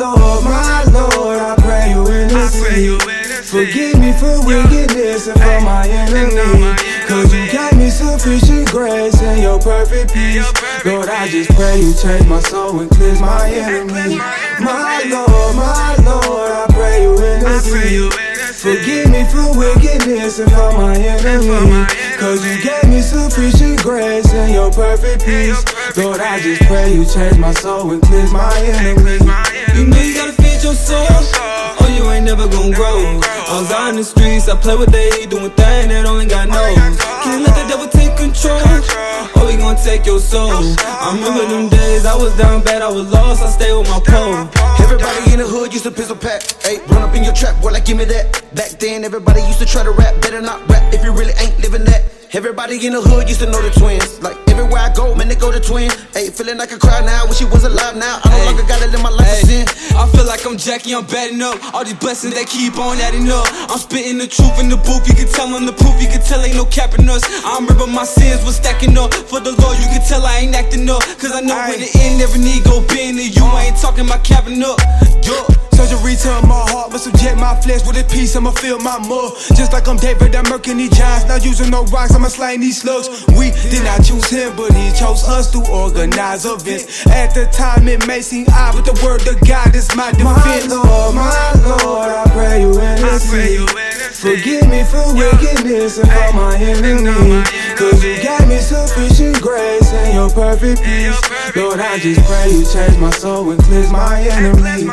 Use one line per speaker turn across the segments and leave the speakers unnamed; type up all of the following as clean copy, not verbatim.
Lord, I pray you intercede. Forgive me for wickedness and for my enemy. Cause you gave me sufficient grace and your perfect peace. Lord, I just pray you change my soul and cleanse my enemy. My Lord, I pray you intercede. Forgive me for wickedness and for my enemy. Cause you gave me sufficient grace and your perfect peace. Lord, I just pray you change my soul and cleanse my enemy.
You know you gotta feed your soul, or you ain't never gon' grow. I was out in the streets, I play what they eat, doing things that only God knows. Can't let the devil take control, or he gon' take your soul. I remember them days, I was down bad, I was lost, I stayed with my pole.
Everybody in the hood used to pistol pack, ayy, run up in your trap, boy, like give me that. Back then, everybody used to try to rap, better not rap if you really ain't living that. Everybody in the hood used to know the twins. Like everywhere I go, man, they go to twins. Ayy, feeling like a cry now, wish he was alive now. I no longer gotta live my life a sin.
I feel like I'm Jackie, I'm batting up. All these blessings, they keep on adding up. I'm spitting the truth in the booth, you can tell on the proof, you can tell ain't no capping us. I remember my sins was stacking up. For the Lord, you can tell I ain't acting up. Cause I know when the end, every knee go bend. And you ain't talking about capping up. Yo.
Surgery to my heart, but subject my flesh with a piece, I'ma feel my mud. Just like I'm David, I'm murking these giants. Not using no rocks, I'ma slay these slugs. We did not choose him, but he chose us to organize events. At the time it may seem odd, but the word of God is my defense. My Lord, I pray you intercede. Forgive me for wickedness and for my enemy. Cause you gave me sufficient grace and your perfect peace. Lord, I just pray you change my soul and cleanse my enemy.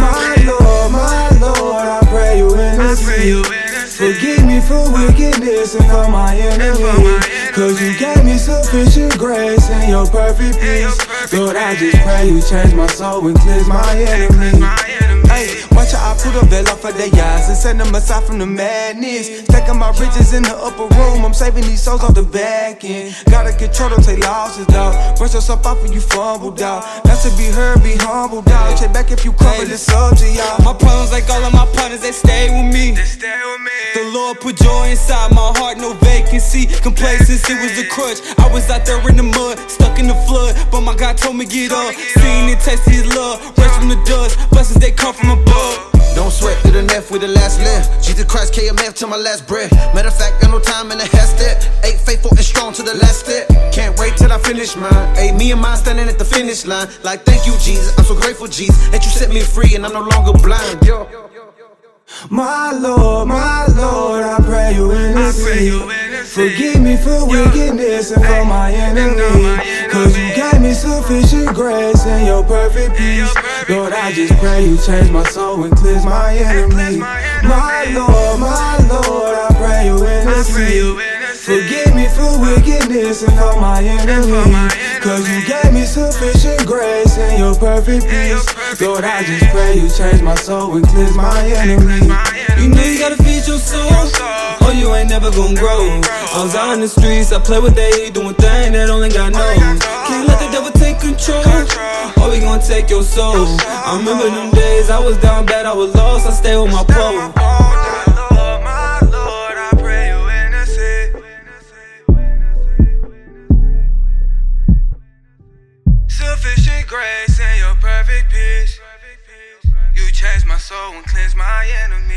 My Lord, I pray you intercede. Forgive me for wickedness and for my enemy. Cause you gave me sufficient grace and your perfect peace. Lord, I just pray you change my soul and cleanse my enemy. Hey, watch how I put a veil off of their eyes and set them aside from the madness. Stacking my riches in the upper room, I'm saving these souls off the back end. Gotta control, don't take losses, dawg. Brush yourself off when you fumble, dawg. Not to be heard, be humble, dawg. Check back if you cover, it's up to y'all.
My problems, like all of my partners, they stay with me. The Lord put joy inside my heart, no vacancy. Complacency was a crutch. I was out there in the mud, stuck in the flood, but my God told me get up. Seen and tasted his love, rest from the dust. Blessings, they come from above.
Don't sweat to the left with the last lift. Jesus Christ, KMF till my last breath. Matter of fact, got no time in the half step. Ain't faithful and strong to the last step. Can't wait till I finish mine. Ayy, me and mine standing at the finish line. Like, thank you, Jesus. I'm so grateful, Jesus, that you set me free and I'm no longer blind. Yo.
My Lord, I pray you intercede. Forgive me for wickedness and for my enemy. Cause you gave me sufficient grace and your perfect peace. Lord, I just pray you change my soul and cleanse my enemy. My Lord, I pray you intercede. Forgive me for wickedness and for my enemy. Cause you gave me sufficient grace and your perfect peace. Lord, I just pray you change my soul and cleanse my enemy.
You know you gotta feed your soul, or you ain't never gon' grow. I was out in the streets, I play what they eat, doing things that only God knows. Can't let the devil take control, or he gon' take your soul. I remember them days, I was down bad, I was lost, I stayed with my pole.
Sufficient grace and your perfect peace. You changed my soul and cleansed my enemy.